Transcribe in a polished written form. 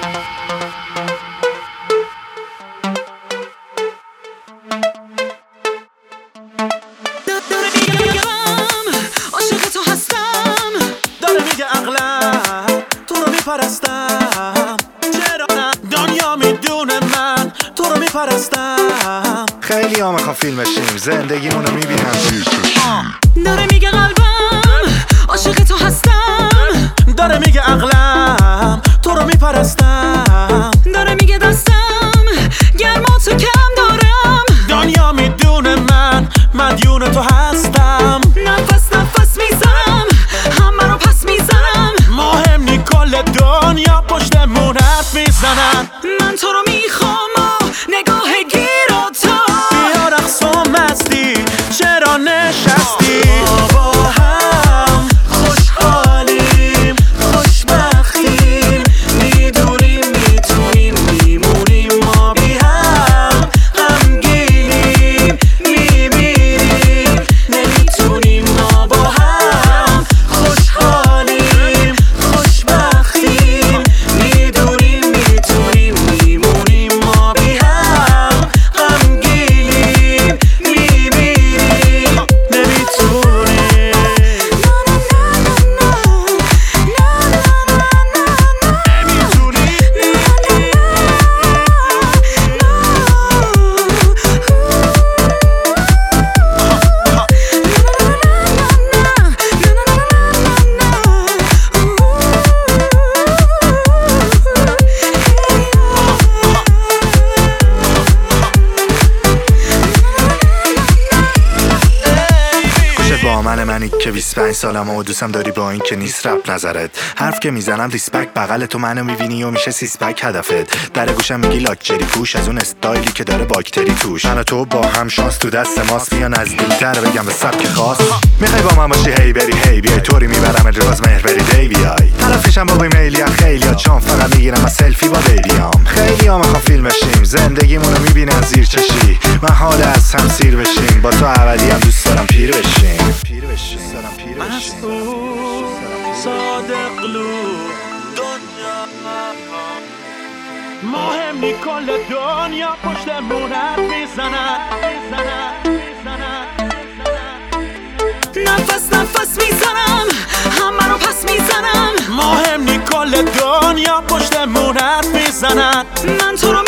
عاشق تو هستم، داره میگه عقلم تو رو میپرستم. چرا نه دنیا میدونه من تو رو میپرستم. خیلی ها میخوام فیلم بشیم، زندگیمونو میبینم زیر چشم. داره میگه قلبم عاشق تو هستم، داره میگه عقلم تو رو میپرستم. داره میگه دستم گرما تو کم دارم. دنیا میدونه من مدیون تو هستم. نفس نفس میزنم همه رو پس میزنم. مهم نی کل دنیا پشتمون حرف میزنن. من تو رو میخوام و نگاه گیر و تا بیا رقص و مستی چرا نشستی. با هم خوشحالیم خوشبختیم میدونیم میتونیم میمونیم ما بی هم. غمگینیم میمیریم نمیتونیم ما با هم. خوشحالیم خوشبختیم میدونیم میتونیم میمونیم ما بی هم. غمگینیم میمیریم نمیتونیم. با منی که 25 سالم و دوستم داری با این که نیست رپ نظرت. حرف که میزنم ریسپکت، بغل تو منو میبینی و میشه سیسپک هدفت. در گوشم میگی لاکچری پوش از اون استایلی که داره باکتری توش. من و تو با هم شانس تو دست ماست، بیا نزدیکتر بگم به سبک خاص. میخوای با من باشی هی بری هی بیای طوری میبرم راز مهر بری دی بیای. طرفشم با ایمیلی خیلی ها چون فقط میگیرم از سلفی با بیبیام. خیلی ها میخوام فیلم بشیم، زندگیمونو میبینم زیر چشی. من حال از هم سیر بشیم، با تو ابدی هم دوست دارم پیر بشیم. مسئول صادق لو دنیا مهم نی کل دنیا پشتمون حرف میزنن. نفس نفس میزنم همه رو پس میزنم. مهم نی کل دنیا پشتمون حرف میزنن. من تو رو